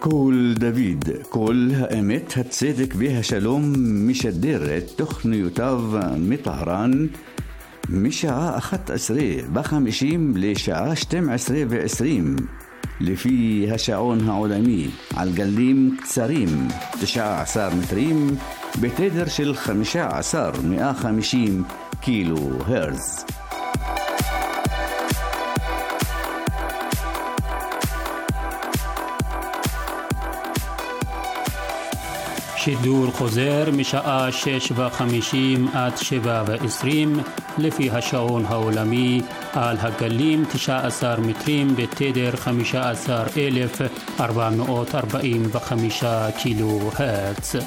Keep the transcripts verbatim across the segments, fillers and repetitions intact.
קול דוד, קול האמת, הצדק והשלום, משדר את תוכניותיו מטהרן משעה אחת עשרה בחמישים לשעה שתים עשרה ועשרים לפי השעון העולמי על גלים קצרים תשע עשרה מטרים בתדר של חמישה עשר מאה וחמישים קילו הרץ. שידור חוזר משעה שש וחמישים עד שבע ועשרים לפי השעון העולמי על הגלים תשע עשרה מטרים בתדר חמישה עשר אלף ארבע מאות ארבעים וחמישה קילו הרץ.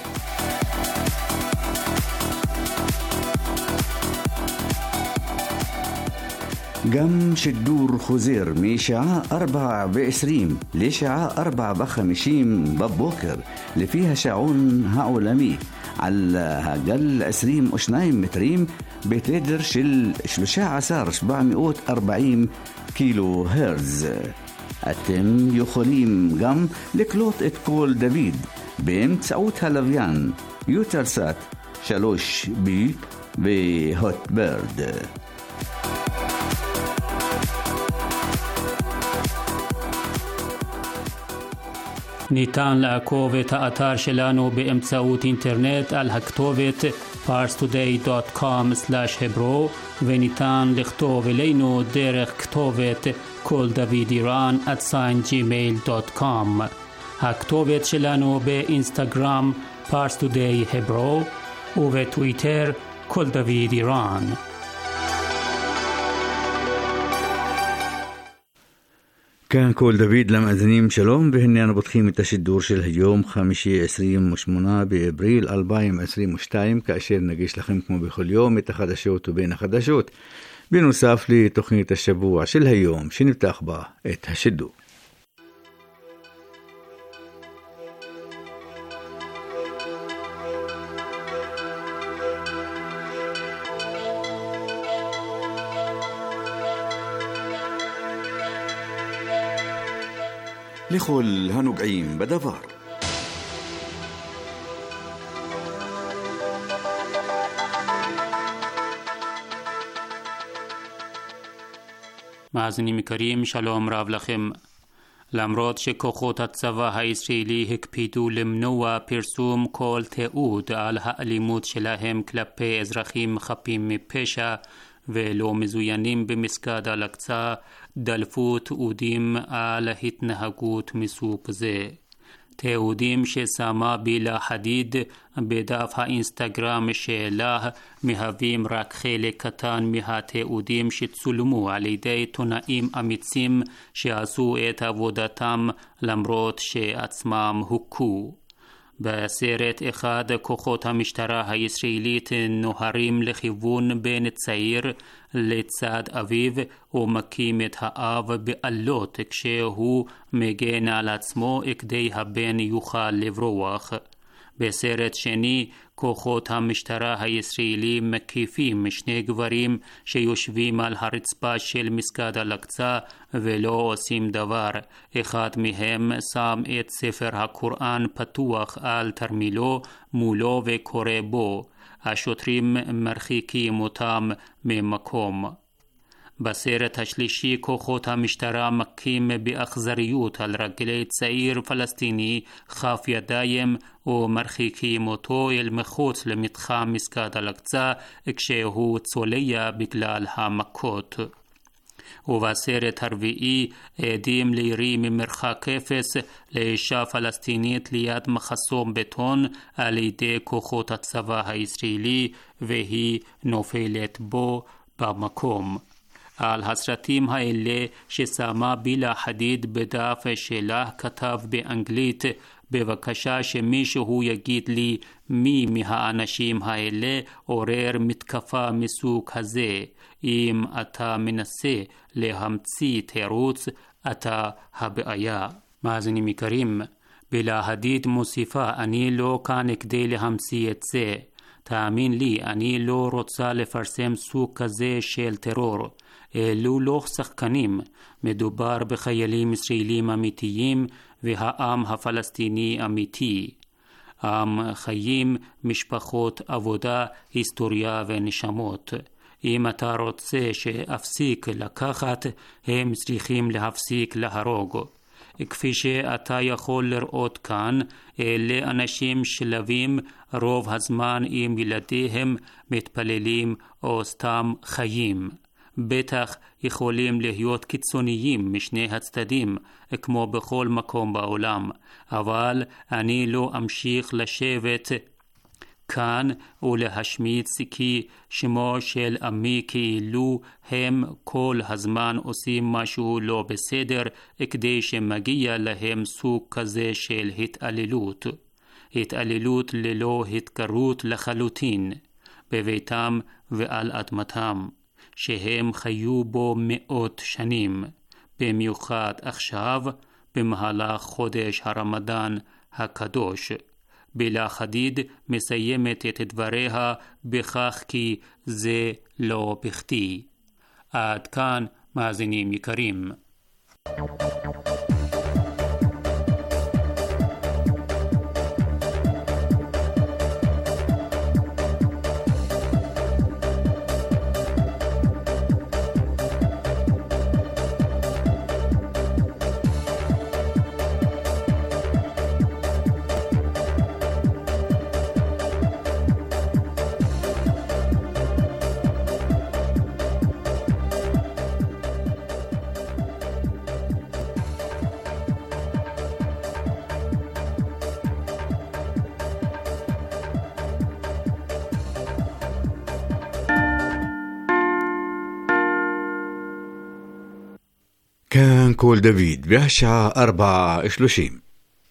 גם שידור חוזר משעה ארבע ועשרים לשעה ארבע וחמישים בבוקר לפי השעון העולמי על הגל עשרים ושניים מטרים בתדר של שלושה עשר שבע מאות וארבעים קילו הרץ. אתם יכולים גם לקלוט את קול דוד באמצעות הלוויין יוטלסאט שלוש בי והוטברד. ניתן לעקוב את האתר שלנו באמצעות אינטרנט על הכתובת פארס טודיי דוט קום סלאש hebro וניתן לכתוב אלינו דרך כתובת קול דוד איראן at sign gmail דוט קום. הכתובת שלנו באינסטגרם פארס טודיי hebro ובטוויטר קול דוד איראן. כאן קול דוד למאזינים שלום, והנה אנו פותחים את השידור של היום חמישי עשרים ושמונה באפריל אלפיים עשרים ושתיים, כאשר נגיש לכם כמו בכל יום את החדשות ובין החדשות, בנוסף לתוכנית השבוע של היום שנפתח בה את השידור. לכל הנוגעים בדבר. מאזינים יקרים, שלום רב לכם. למרות שכוחות הצבא הישראלי הקפידו למנוע פרסום כל תיעוד על האלימות שלהם כלפי אזרחים חפים מפשע ולא מזוינים במסגד אל-אקצא, דלפו תיעודים על התנהגות מסוג זה. תיעודים ששמה בילה חדיד בדף האינסטגרם שלה מהווים רק חלק קטן מהתיעודים שצולמו על ידי עיתונאים אמיצים שעשו את עבודתם למרות שעצמם הוכו. בסרט אחד כוחות המשטרה הישראלית נוהרים לכיוון בן צעיר לצד אביו ומכים את האב בעלות כשהוא מגן על עצמו כדי הבן יוכל לברוח. בסרט שני כוחות המשטרה הישראלי מקיפים שני גברים שיושבים על הרצפה של מסגד אל-אקצא ולא עושים דבר. אחד מהם שם את ספר הקוראן פתוח על תרמילו מולו וקורא בו. השוטרים מרחיקים אותם ממקום. בסרט השלישי כוחות המשטרה מכים באכזריות על רגלי צעיר פלסטיני חף ידיים ומרחיקים אותו אל מחוץ למתחם מסגד אל-אקצא כשהוא צולע בגלל המכות. ובסרט הרביעי עדים לירי ממרחק אפס לאישה פלסטינית ליד מחסום בטון על ידי כוחות הצבא הישראלי והיא נופלת בו במקום. על הסרטים האלה ששמה בילה חדיד בדף שלה כתב באנגלית, בבקשה שמישהו יגיד לי מי מהאנשים האלה עורר מתקפה מסוג הזה. אם אתה מנסה להמציא תירוץ, אתה הבעיה. מאזינים יקרים, בילה חדיד מוסיפה, אני לא כאן כדי להמציא את זה. תאמין לי, אני לא רוצה לפרסם סוג כזה של טרור. אלו לא שחקנים, מדובר בחיילים ישראלים אמיתיים והעם הפלסטיני אמיתי. עם חיים, משפחות, עבודה, היסטוריה ונשמות. אם אתה רוצה שאפסיק לקחת, הם צריכים להפסיק להרוג. כפי שאתה יכול לראות כאן, אלה אנשים שלבים רוב הזמן עם ילדיהם, מתפללים או סתם חיים. בטח יכולים להיות קיצוניים משני הצדדים, כמו בכל מקום בעולם, אבל אני לא אמשיך לשבת כאן ולהשמיץ כי שמו של עמי כאילו הם כל הזמן עושים משהו לא בסדר כדי שמגיע להם סוג כזה של התעללות. התעללות ללא התקרות לחלוטין, בביתם ועל אדמתם, שהם חיו בו מאות שנים, במיוחד עכשיו במהלך חודש הרמדאן הקדוש. בלה חדיד מסיימת את דבריה בכך כי זה לא בכדי. עד כאן מאזינים יקרים. كان كول دافيد بعشرة أربعة وثلاثين.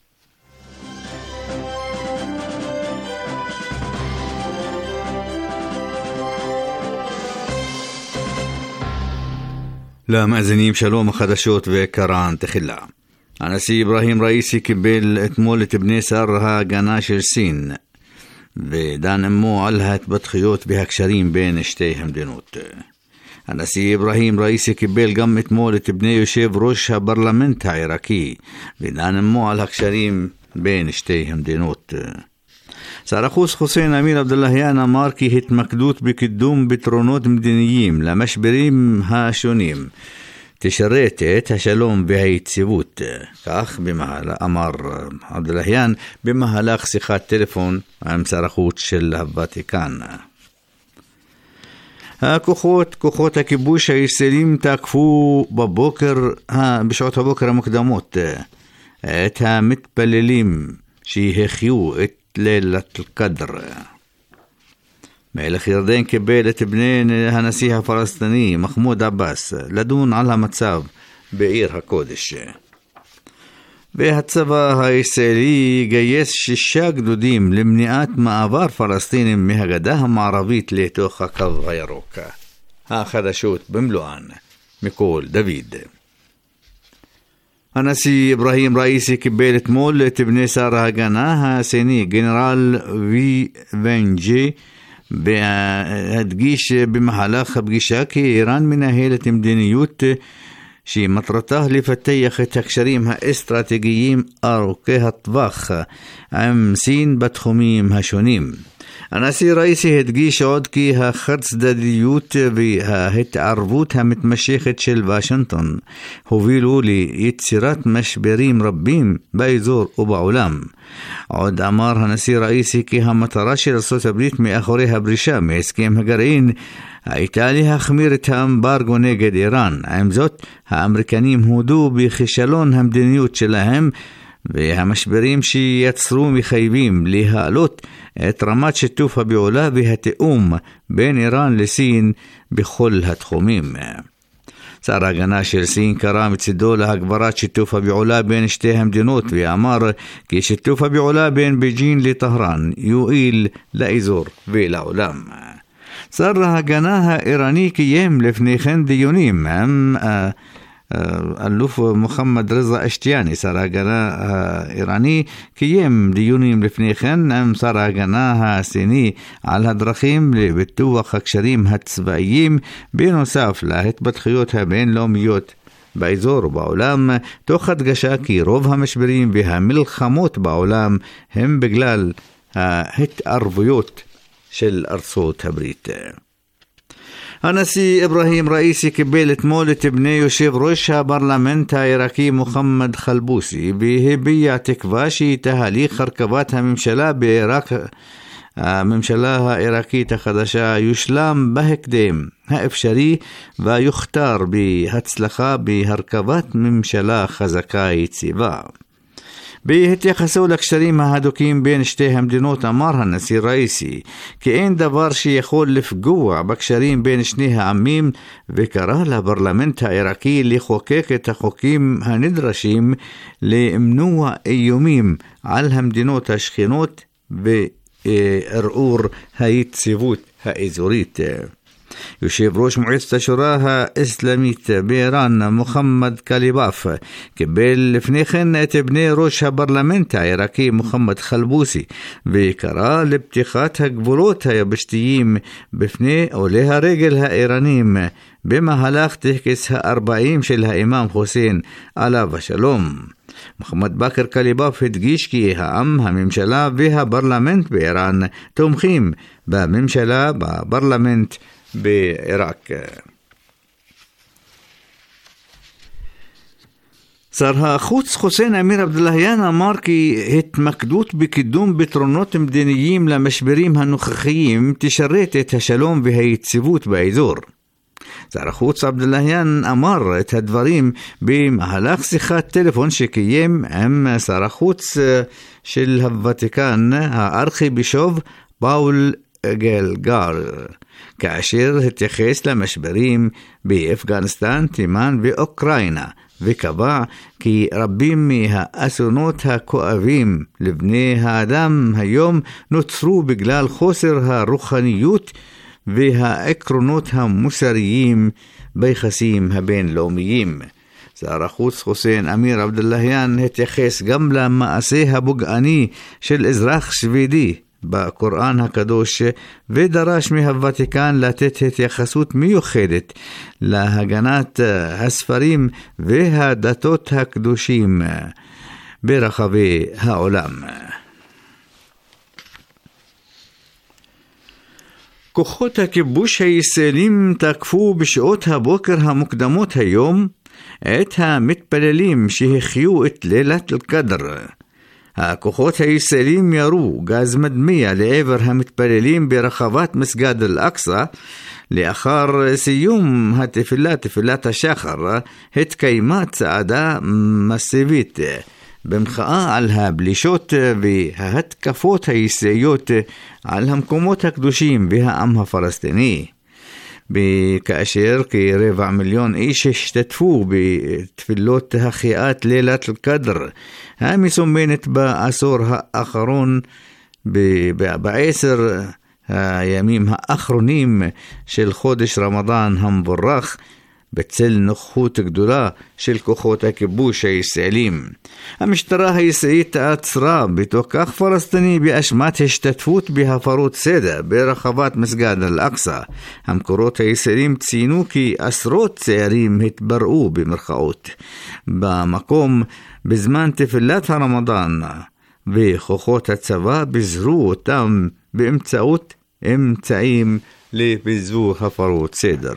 למאזינים שלום החדשות וקראן תחילה. הנשיא אברהים ראיסי קיבל אתמול את בני שר ההגנה של סין ודן עמו על ההתפתחויות בהקשרים בין שתי המדינות. הנשיא אברהים ראיסי קיבל גם אתמול את בני יושב ראש הפרלמנט העיראקי ודן עמו על הקשרים בין שתי המדינות. שר החוץ חוסיין אמיר עבדולאהיאן אמר כי התמקדות בקידום פתרונות מדיניים למשברים השונים תשרת את השלום והיציבות. כך במהלך, אמר עבדולאהיאן במהלך שיחת טלפון עם שר החוץ של הוותיקן. הכוחות, כוחות הכיבוש הישראלים תקפו בבוקר, בשעות הבוקר המוקדמות את המתפללים שהחיו את לילת אל-קדר. מלך ירדן קיבל את בני הנשיא הפלסטיני מחמוד עבאס לדון על המצב בעיר הקודש. והצבא הישראלי גייס שישה גדודים למניעת מעבר פלסטינים מהגדה המערבית לתוך הקו הירוק. החדשות במלואן מקול דוד. הנשיא אברהים ראיסי קיבל אתמול את בני שר ההגנה הסיני גנרל וי ונג'י, והדגיש במהלך הפגישה כי איראן מנהלת מדיניות שמטרתה לפתח את הקשרים האסטרטגיים ארוכי הטווח עם סין בתחומים השונים. הנשיא ראיסי הדגיש עוד כי החד-צדדיות וההתערבות המתמשכת של וושינגטון הובילו ליצירת משברים רבים באזור ובעולם. עוד אמר הנשיא ראיסי כי המטרה של ארצות הברית מאחורי הפרישה מהסכם הגרעין הייתה להחמיר את האמברגו נגד איראן. עם זאת, האמריקנים הודו בכישלון המדיניות שלהם והמשברים שיצרו מחייבים להעלות את רמת שיתוף הפעולה והתיאום בין איראן לסין בכל התחומים. שר ההגנה של סין קרא מצידו להגברת שיתוף הפעולה בין שתי המדינות ואמר כי שיתוף הפעולה בין בייג'ין לטהרן יועיל לאזור ולעולם. שר ההגנה האיראני קיים לפני כן דיונים עם אלוף מוחמד רזה אשתיאני, שר ההגנה האיראני, קיים דיונים לפני כן עם שר ההגנה הסיני על הדרכים לפיתוח הקשרים הצבאיים בנוסף להתפתחויות הבינלאומיות באזור ובעולם, תוך הדגשה כי רוב המשברים והמלחמות בעולם הם בגלל ההתערבויות של ארצות הברית. הנשיא אברהים ראיסי קיבל אתמול את בני יושב ראש הפרלמנט העיראקי מוחמד חלבוסי והביע תקווה שתהליך הרכבת הממשלה בעיראק, הממשלה העיראקית החדשה, יושלם בהקדם האפשרי ויוכתר בהצלחה בהרכבת ממשלה חזקה יציבה. בהתייחסו לקשרים ההדוקים בין שתי המדינות, אמר הנשיא ראיסי כי אין דבר שיכול לפגוע בקשרים בין שני העמים, וקרא לפרלמנט העיראקי לחוקק את החוקים הנדרשים למנוע איומים על המדינות השכנות וערעור היציבות האזורית. יושב ראש מועצת השורא האסלאמית באיראן מוחמד קליבאף קיבל לפני כן את בני ראש הפרלמנט העיראקי מוחמד חלבוסי וקרא לפתיחת הגבולות היבשתיים בפני עולי הרגל האיראנים במהלך טקס הארבעים של האימאם חוסיין עליו השלום. מוחמד בכר קליבאף הדגיש כי העם, הממשלה והפרלמנט באיראן תומכים בממשלה, בפרלמנט בעיראק. שר החוץ חוסיין אמיר עבדולאהיאן אמר כי התמקדות בקידום פתרונות מדיניים למשברים הנוכחיים תשרת את השלום והיציבות באזור. שר החוץ עבדולאהיאן אמר את הדברים במהלך שיחת טלפון שקיים עם שר החוץ של הוותיקן הארכיבישוף פאול גלגר, כאשר התייחס למשברים באפגניסטן, תימן ואוקראינה, וקבע כי רבים מהאסונות הכואבים לבני האדם היום נוצרו בגלל חוסר הרוחניות והעקרונות המוסריים ביחסים הבינלאומיים. שר החוץ חוסיין אמיר עבדולאהיאן התייחס גם למעשה הפוגעני של אזרח שווידי בקוראן הקדוש ודרש מהוותיקן לתת התייחסות מיוחדת להגנת הספרים והדתות הקדושים ברחבי העולם. כוחות הכיבוש הישראלים תקפו בשעות הבוקר המוקדמות היום את המתפללים שהחיו את לילת אל-קדר. הכוחות הישראלים ירו גז מדמיע לעבר המתפללים ברחבת מסגד אל-אקצא. לאחר סיום התפילה, תפילת השחר, התקיימה צעדה מסיבית במחאה על הפלישות וההתקפות הישראליות על המקומות הקדושים והעם הפלסטיני. כאשר כרבע מיליון איש השתתפו בתפילות החייאת לילת אל-קדר המסומנת בעשור האחרון, בעשר הימים האחרונים של חודש רמדאן המבורך, בצל נוכחות גדולה של כוחות הכיבוש הישראלים. המשטרה הישראלית עצרה בתוקף פלסטיני באשמת השתתפות בהפרות סדר ברחבת מסגד אל-אקצא. המקורות הישראלים ציינו כי עשרות צעירים התברעו במרכאות במקום בזמן תפילת הרמדאן, וכוחות הצבא ביזרו אותם באמצעות אמצעים לפיזור הפרות סדר.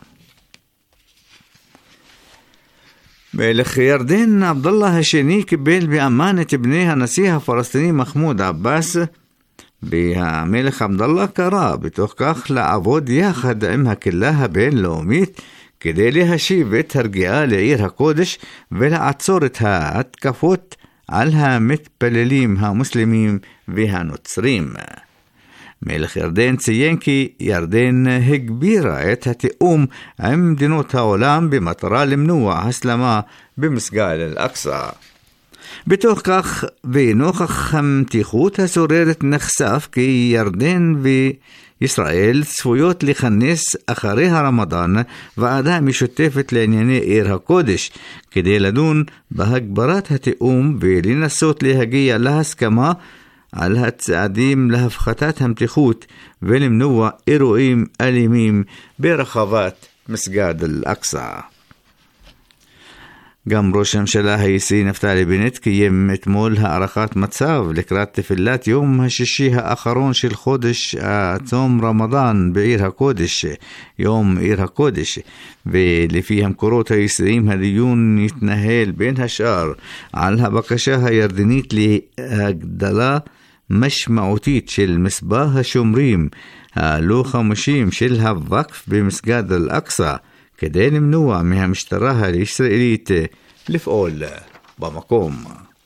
מלך ירדן עבדאללה השני קיבל באמן את בני הנשיא הפלסטיני מחמוד עבאס, והמלך עבדאללה קרא בתוך כך לעבוד יחד עם הקהילה הבינלאומית כדי להשיב את הרגיעה לעיר הקודש ולעצור את ההתקפות על המתפללים המוסלמים והנוצרים. מלך ירדן ציין כי ירדן הגבירה את התיאום עם מדינות העולם במטרה למנוע הסלמה במסגד אל-אקצא. בתוך כך ונוכח המתיחות השוררת נחשף כי ירדן וישראל צפויות לכנס אחרי הרמדאן ועדה משותפת לענייני עיר הקודש כדי לדון בהגברת התיאום ולנסות להגיע להסכמה על הצעדים להפחתת המתיחות ולמנוע אירועים אלימים ברחבת מסגד אל-אקצא. גם ראש הממשלה הישראלי נפתלי בנט קיים אתמול הערכת מצב לקראת תפילת יום השישי האחרון של חודש הצום רמדאן בעיר הקודש, יום עיר הקודש, ולפי המקורות הישראלים הדיון יתנהל בין השאר על הבקשה הירדנית להגדלה משמעותית של מספר השומרים הלא חמושים של הווקף במסגד אל-אקצא כדי למנוע מהמשטרה הישראלית לפעול במקום.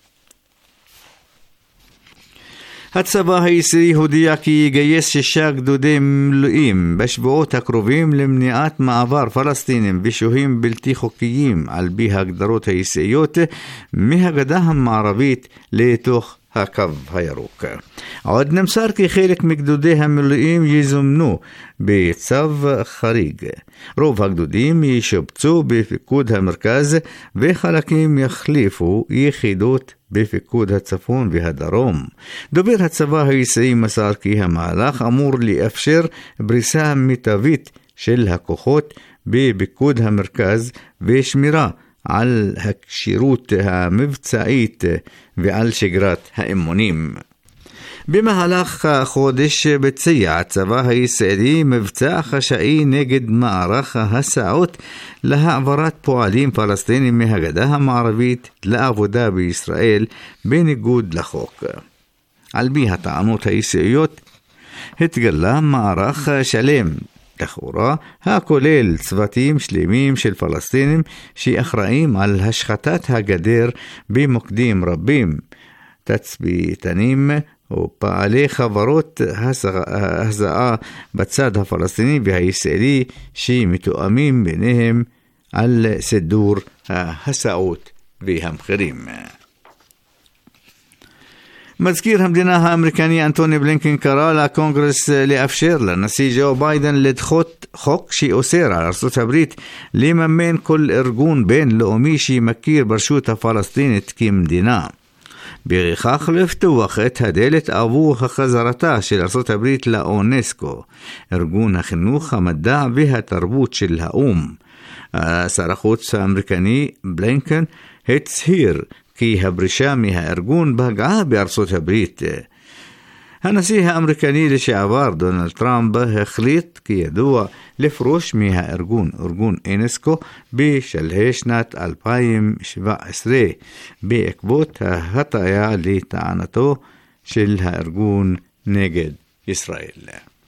הצבא הישראלי הודיע כי יגייס שישה גדודי מילואים בשבועות הקרובים למניעת מעבר פלסטינים ושוהים בלתי חוקיים על פי ההגדרות הישראליות מהגדה המערבית לתוך הקו הירוק. עוד נמסר כי חלק מגדודי המילואים יזומנו בצו חריג. רוב הגדודים ישובצו בפיקוד המרכז וחלקים יחליפו יחידות בפיקוד הצפון והדרום. דובר הצבא הישראלי מסר כי המהלך אמור לאפשר בריסה מיטבית של הכוחות בפיקוד המרכז ושמירה על הכשירות המבצעית ועל שגרת האימונים. במהלך החודש ביצע הצבא הישראלי מבצע חשאי נגד מערך ההסעות להעברת פועלים פלסטינים מהגדה המערבית לעבודה בישראל בניגוד לחוק. על פי הטענות הישראליות התגלה מערך שלם לכאורה הכולל צוותים שלמים של פלסטינים שאחראים על השחתת הגדר במוקדים רבים, תצפיתנים ופעלי חברות ההזעה בצד הפלסטיני והישראלי שמתואמים ביניהם על סידור ההסעות והמחירים. מזכיר המדינה האמריקני אנטוני בלינקן קרא לקונגרס לאפשר לנשיא ג'ו ביידן לדחות חוק שאוסר על ארצות הברית לממן כל ארגון בינלאומי שמכיר ברשות הפלסטינית כמדינה. בכך לפתוח את הדלת עבור החזרתה של ארצות הברית לאונסקו, ארגון החינוך, המדע והתרבות של האו"ם. שר החוץ האמריקני בלינקן הצהיר כי הפרישה מהארגון פגעה בארצות הברית. הנשיא האמריקני לשעבר דונלד טראמפ החליט כידוע לפרוש מהארגון, ארגון אונסקו, בשלהי שנת אלפיים שבע עשרה, בעקבות ההטעיה לטענתו של הארגון נגד ישראל.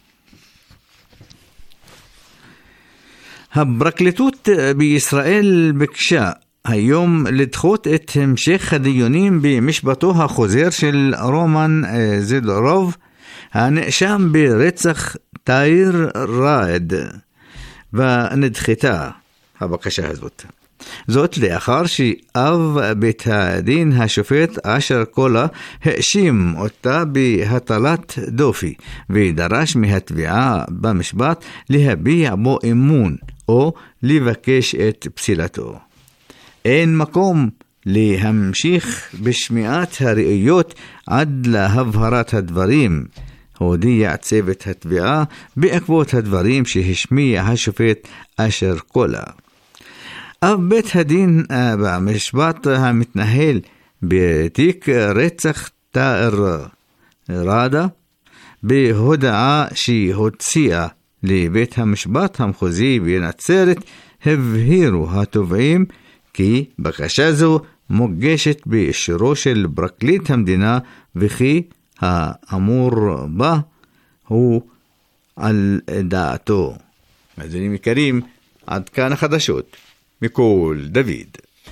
הפרקליטות בישראל ביקשה היום לדחות את המשך הדיונים במשפטו החוזר של רומן זדורוב, הנאשם ברצח תאיר ראד, ונדחתה הבקשה הזאת. זאת לאחר שאב בית הדין השופט אשר קולה האשים אותה בהטלת דופי ודרש מהתביעה במשפט להביע בו אמון או לבקש את פסילתו. אין מקום להמשיך בשמיעת הראיות עד להבהרת הדברים, הודיע צוות התביעה בעקבות הדברים שהשמיע השופט אשר קולה. אב בית הדין במשפט המתנהל בתיק רצח תאיר ראדה בהודעה שהוציאה לבית המשפט המחוזי בנצרת הבהירו התובעים כי בקשה זו מוגשת באישורו של פרקליט המדינה וכי האמור בה הוא על דעתו. מאזינים יקרים, עד כאן החדשות מכל דוד.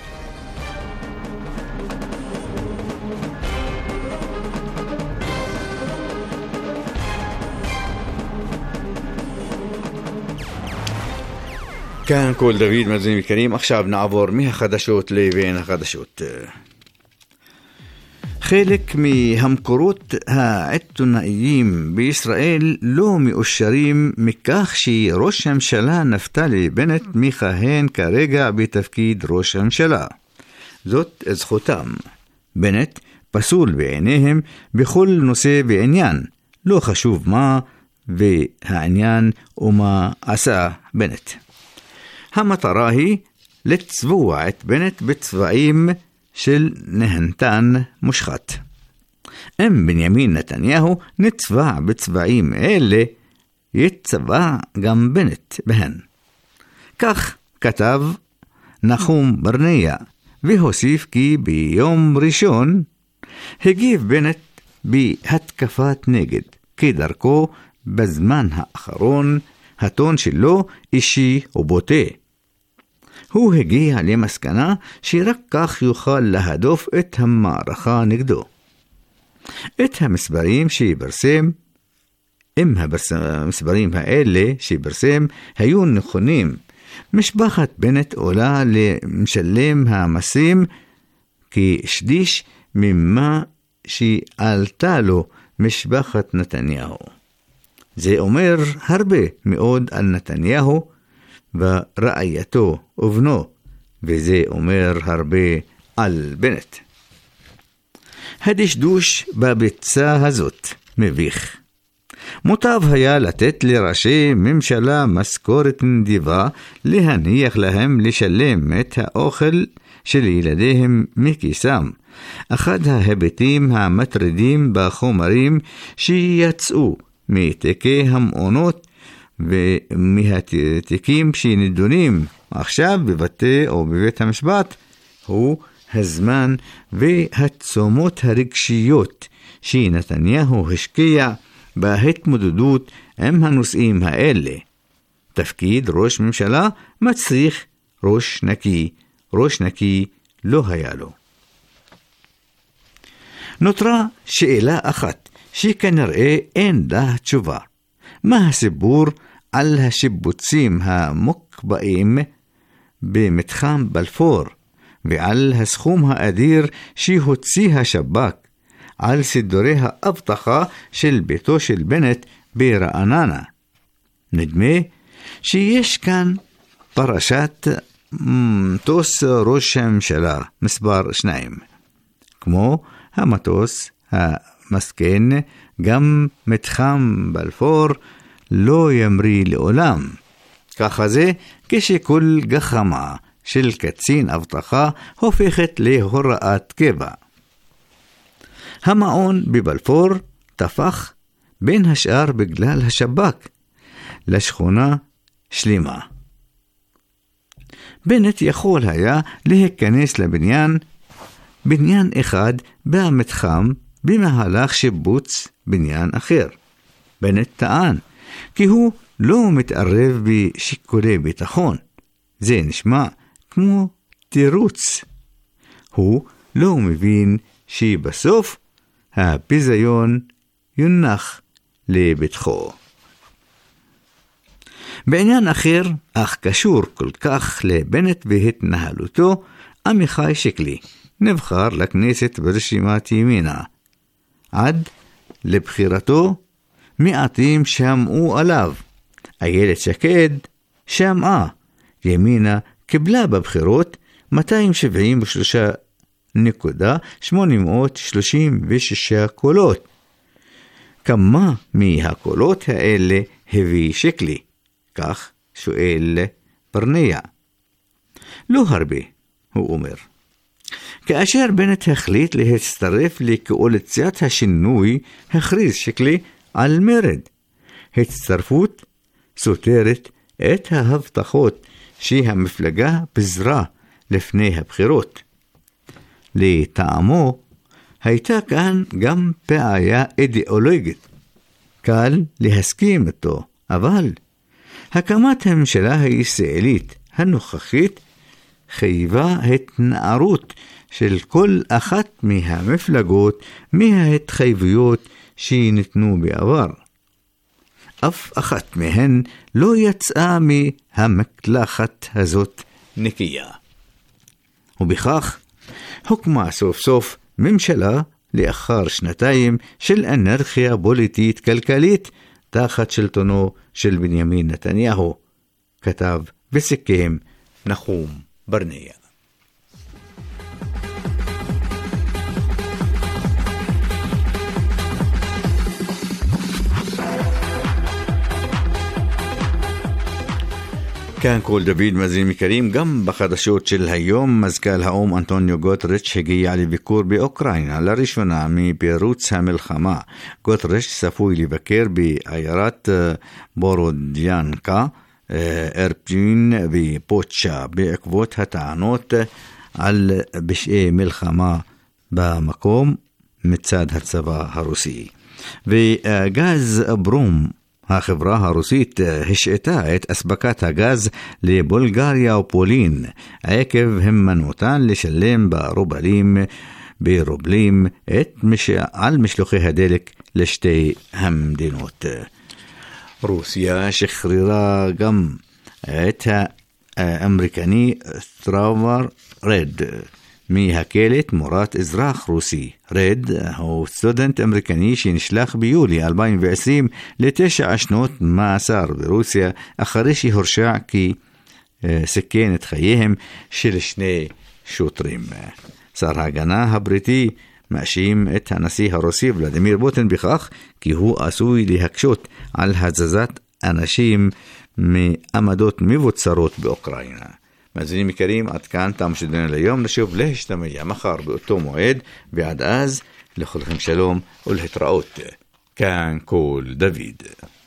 כאן כל דוד, מאזינים יקרים. עכשיו נעבור מהחדשות לבין החדשות. חלק מהמקורות העיתונאיים בישראל לא מאושרים מכך שראש הממשלה נפתלי בנט מכהן כרגע בתפקיד ראש הממשלה. זאת זכותם. בנט פסול בעיניהם בכל נושא ועניין, לא חשוב מה והעניין ומה עשה בנט. המטרה היא לצבוע את בנט בצבעים של נהנתן מושחת. אם בנימין נתניהו נצבע בצבעים אלה, יצבע גם בנט בהן. כך כתב נחום ברנע, והוסיף כי ביום ראשון הגיב בנט בהתקפת נגד, כדרכו בזמן האחרון, הטון שלו אישי ובוטה. הוא הגיע למסקנה שרק כך יוכל להדוף את המערכה נגדו. את המספרים שפרסם, אם המספרים האלה שפרסם היו נכונים, משפחת בנט עולה למשלם המסים כשליש ממה שעלתה לו משפחת נתניהו. זה אומר הרבה מאוד על נתניהו ורעייתו ובנו, וזה אומר הרבה על בנט. הדשדוש בביצה הזאת מביך. מוטב היה לתת לראשי ממשלה משכורת נדיבה, להניח להם לשלם את האוכל של ילדיהם מכיסם. אחד ההיבטים המטרידים בחומרים שיצאו מתיקי המעונות ומהתיקים שנדונים עכשיו בבתי או בבית המשפט הוא הזמן והתשומות הרגשיות שנתניהו השקיע בהתמודדות עם הנושאים האלה. תפקיד ראש ממשלה מצריך ראש נקי, ראש נקי לא היה לו. נותרה שאלה אחת שכנראה אין לה תשובה. מה הסיפור על השיבוצים המוקבעים במתחם בלפור ועל הסכום האדיר שהוציא השב"כ על סידורי האבטחה של ביתו של בנט ברעננה? נדמה שיש כאן פרשת מטוס ראש הממשלה מספר שניים. כמו המטוס המסכן, גם מתחם בלפור לא ימריא לעולם. ככה זה כשכל גחמה של קצין אבטחה הופכת להוראת קבע. המעון בבלפור תפח בין השאר בגלל השב"כ לשכונה שלמה. בנט יכול היה להיכנס לבניין, בניין אחד במתחם במהלך שיבוץ בניין אחר. בנט טען כי הוא לא מתערב בשיקולי ביטחון. זה נשמע כמו תירוץ. הוא לא מבין שבסוף הביזיון יונח לביטחו. בעניין אחר, אך קשור כל כך לבנט והתנהלותו, עמיחי שיקלי נבחר לכנסת ברשימת ימינה. עד לבחירתו מעטים שמעו עליו. איילת שקד שמעה. ימינה קיבלה בבחירות מאתיים שבעים ושלוש נקודה שמונה מאות שלושים ושש קולות. כמה מהקולות האלה הביא שיקלי? כך שואל ברנע. לא הרבה, הוא אומר. כאשר בנט החליט להצטרף לקואליציית השינוי, הכריז שיקלי על מרד. הצטרפות סותרת את ההבטחות שהמפלגה פזרה לפני הבחירות. לטעמו, הייתה כאן גם בעיה אידיאולוגית. קל להסכים אותו, אבל הקמת הממשלה הישראלית הנוכחית חייבה התנערות של כל אחת מהמפלגות מההתחייבויות שניתנו בעבר. אף אחת מהן לא יצאה מהמקלחת הזאת נקייה. ובכך הוקמה סוף סוף ממשלה לאחר שנתיים של אנרכיה פוליטית כלכלית תחת שלטונו של בנימין נתניהו, כתב וסיכם נחום ברנע. כאן כל דוד מאזינים יקרים, גם בחדשות של היום מזכ"ל האו"ם אנטוניו גוטרש הגיע לביקור באוקראינה לראשונה מפירוץ המלחמה. גוטרש צפוי לבקר בעיירת בורודיאנקה, ארפין ופוצ'ה בעקבות הטענות על פשעי מלחמה במקום מצד הצבא הרוסי. וגז ברום, החברה הרוסית השעתה את אספקת הגז לבולגריה ופולין עקב הימנעותן לשלם ברובלים ברובלים את מש... על משלוחי הדלק לשתי המדינות. רוסיה שחררה גם את האמריקני טראוור רד מהכלא תמורת אזרח רוסי. רד הוא סטודנט אמריקני שנשלח ביולי אלפיים ועשרים לתשע שנות מאסר ברוסיה אחרי שהורשע כי סיכן את חייהם של שני שוטרים. שר ההגנה הבריטי מאשים את הנשיא הרוסי ולדימיר פוטין בכך כי הוא עשוי להקשות על הזזת אנשים מעמדות מבוצרות באוקראינה. מאזינים יקרים, עד כאן תם שדנו ליום, נשוב להשתמע מחר באותו מועד, ועד אז לכולכם שלום ולהתראות. כאן כל דוד.